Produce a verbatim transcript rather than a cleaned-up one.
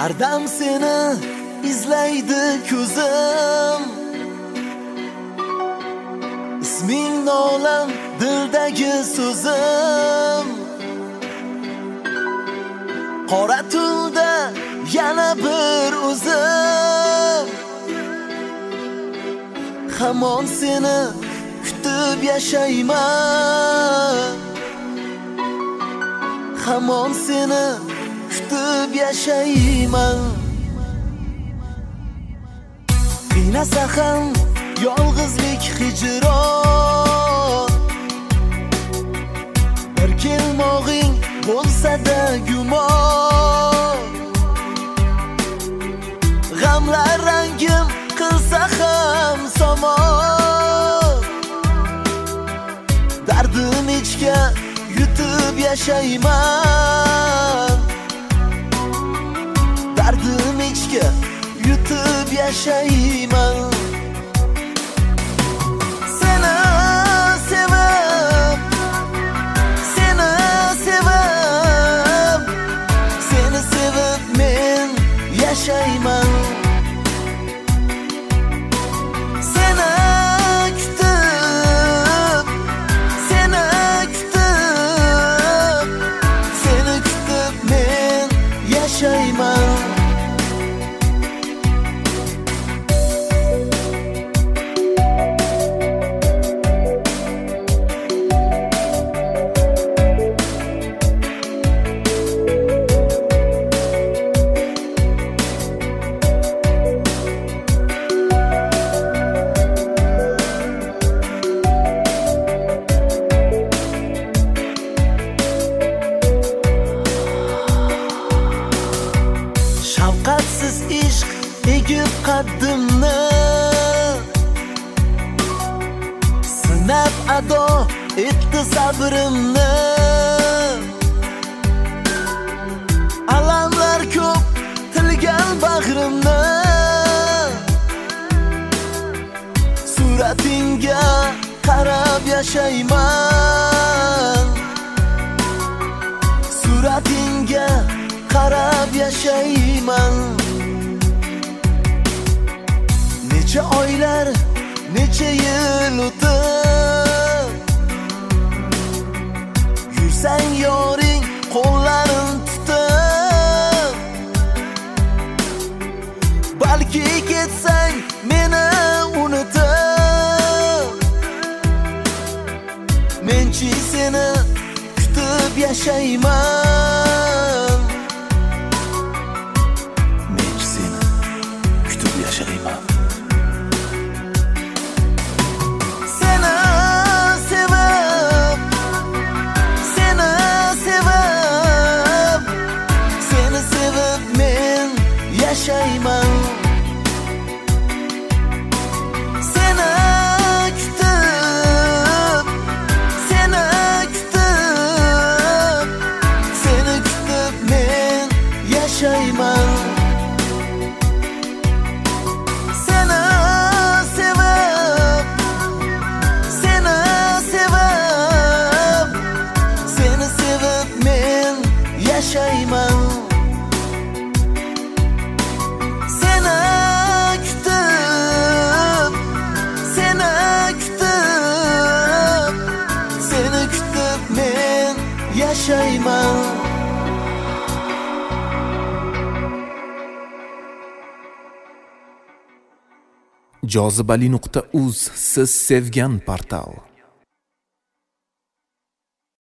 Hardam seni izlaydi ko'zim, isming nolam dildagi so'zim. Qora tunda yana bir o'zim, hamon seni kutib yashayman, hamon seni kutib yashayman. Qiynasa ham yolg'izlik hijron, bir kelmog'ing bo'lsa-da gumon. G'amlar rangim qilsa ham somon, dardim ichga yutib yashayman, dardim ichga yutib yashayman. Seni sevib, seni sevib, seni sevib men yashayman. Seni kutib, seni kutib, seni kutib men yashayman. Shafqatsiz ishq egib qaddimni, sinab ado etdi sabrimni. Alamlar ko'p tilgan bag'rimni, suratingga qarab yashayman, suratingga qarab yashayman. Necha oylar, necha yil o'tib, yursang yoring qo'llarin tutib, balki ketsang meni unutib, menchi seni kutib yashayman, menchi seni kutib yashayman. Seni sevib, seni sevib, seni sevib men yashayman. Seni kutib, seni kutib, seni kutib men yashayman. Seni sevib, seni sevib, seni sevib men yashayman. Seni kutib, seni kutib, seni kutib men yashayman. jozibali nuqta uz siz sevgan portal.